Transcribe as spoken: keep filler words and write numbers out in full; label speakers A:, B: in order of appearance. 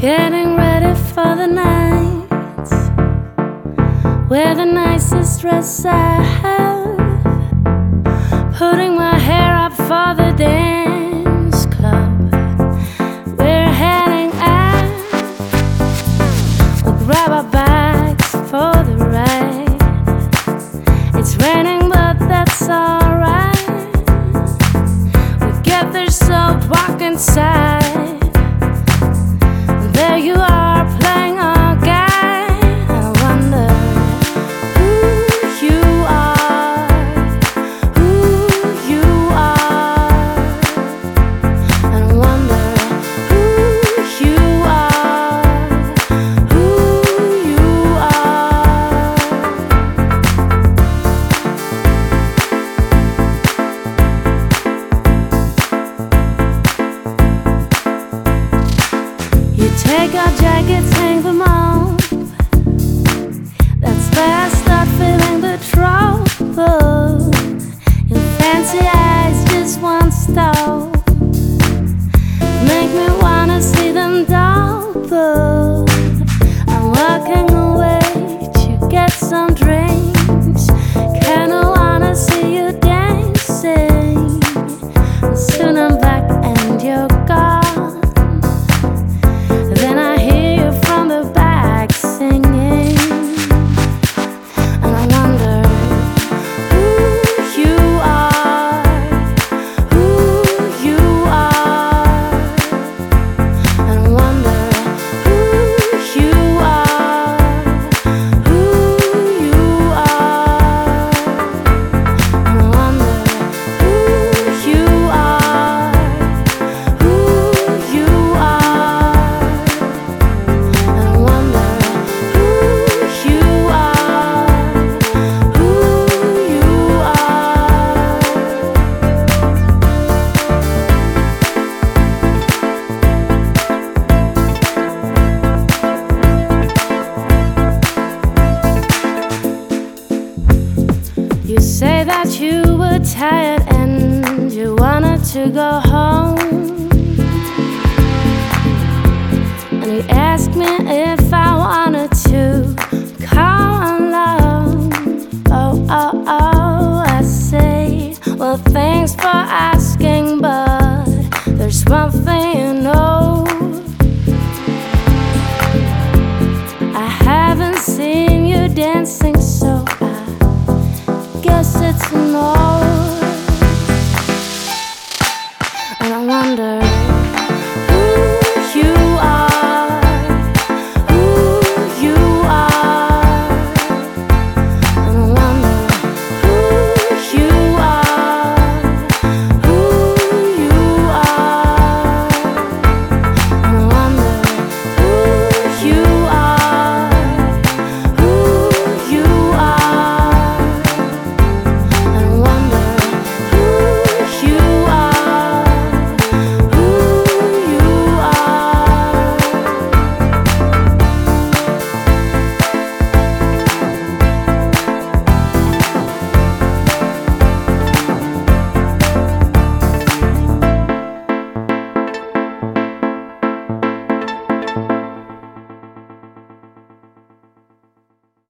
A: Getting ready for the night. Wear the nicest dress I have. Putting my hair up for the dance club we're heading out. We'll grab our bags for the ride. It's raining but that's alright. We get there so walk inside. There you are playing our guy. I wonder who you are, who you are. I wonder who you are, who you are. You take our jackets, hang them up. That's where I start feeling the trouble. Your fancy eyes just won't stop. Make me wanna see them double. I'm walking away to get some drinks. Kinda wanna see you dancing. Soon I'm back and you're gone. Then I hear you from the back singing, and I wonder who you are, who you are. And I wonder who you are, who you are. And I wonder who you are, who you are. And I wonder who you are, who you are. You say that you were tired and you wanted to go home. And you asked me if I wanted to come along. Oh, oh, oh, I say, well, thanks for asking, but there's one thing you know. I haven't seen you dancing, so I guess it's a no.